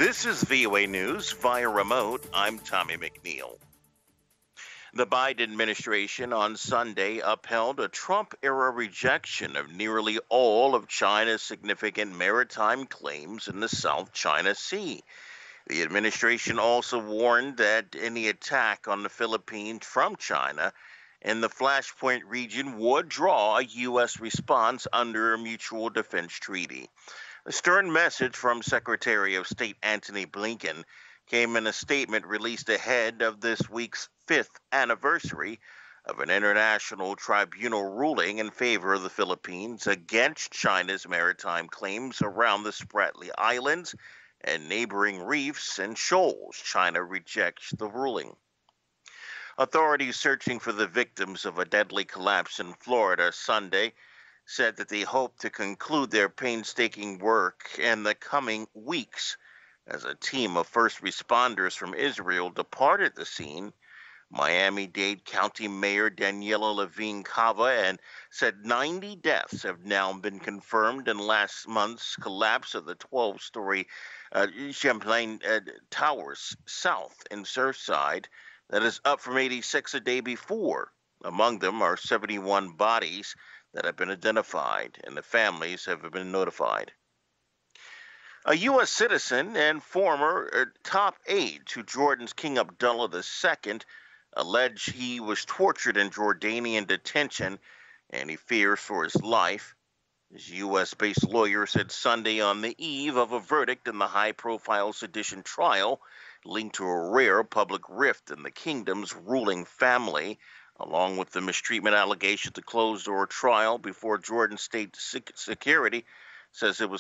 This is VOA News via remote. I'm Tommy McNeil. The Biden administration on Sunday upheld a Trump era rejection of nearly all of China's significant maritime claims in the South China Sea. The administration also warned that any attack on the Philippines from China in the Flashpoint region would draw a U.S. response under a mutual defense treaty. A stern message from Secretary of State Antony Blinken came in a statement released ahead of this week's fifth anniversary of an international tribunal ruling in favor of the Philippines against China's maritime claims around the Spratly Islands and neighboring reefs and shoals. China rejects the ruling. Authorities searching for the victims of a deadly collapse in Florida Sunday said that they hope to conclude their painstaking work in the coming weeks. As a team of first responders from Israel departed the scene, Miami-Dade County Mayor Daniela Levine Cava and said 90 deaths have now been confirmed in last month's collapse of the 12-story Champlain Towers south in Surfside. That is up from 86 a day before. Among them are 71 bodies that have been identified, and the families have been notified. A U.S. citizen and former top aide to Jordan's King Abdullah II alleged he was tortured in Jordanian detention and he fears for his life. His U.S.-based lawyer said Sunday on the eve of a verdict in the high-profile sedition trial linked to a rare public rift in the kingdom's ruling family, along with the mistreatment allegation. The closed-door trial before Jordan State Security says it was